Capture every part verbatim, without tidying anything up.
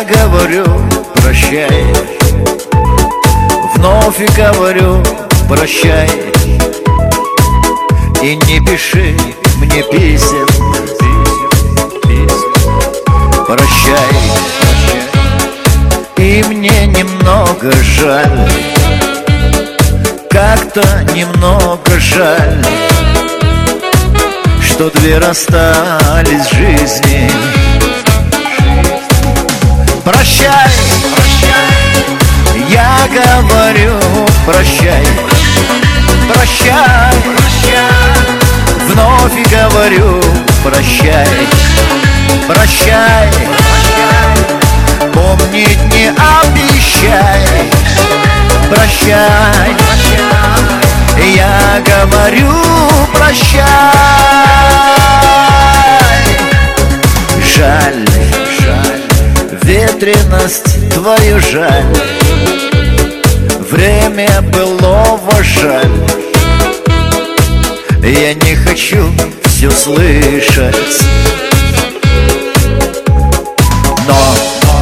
Я говорю прощай, вновь и говорю прощай. И не пиши мне писем, прощай. И мне немного жаль, как-то немного жаль, что две расстались в жизни. Прощай, прощай, я говорю прощай, прощай, прощай, вновь и говорю прощай, прощай, прощай, помнить не обещай, прощай, прощай, я говорю прощай. Жаль, жаль, ветренность твою жаль, время былого жаль. Я не хочу все слышать, но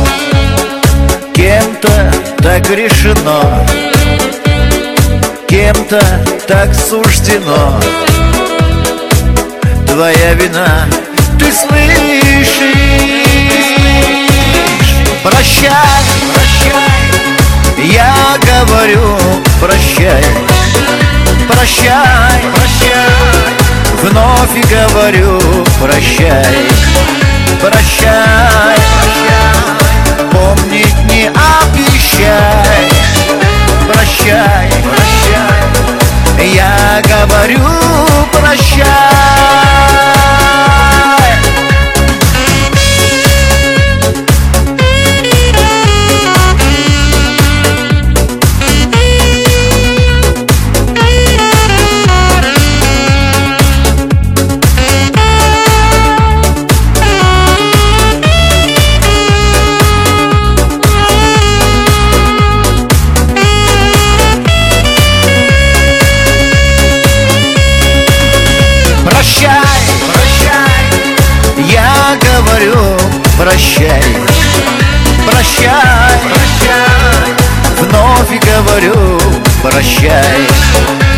кем-то так решено, кем-то так суждено. Твоя вина, ты слышишь? Прощай, прощай, я говорю прощай, прощай, прощай, вновь и говорю прощай, прощай, прощай, помнить не обещай, прощай, прощай, я говорю прощай. Прощай, прощай, прощай, вновь и говорю прощай,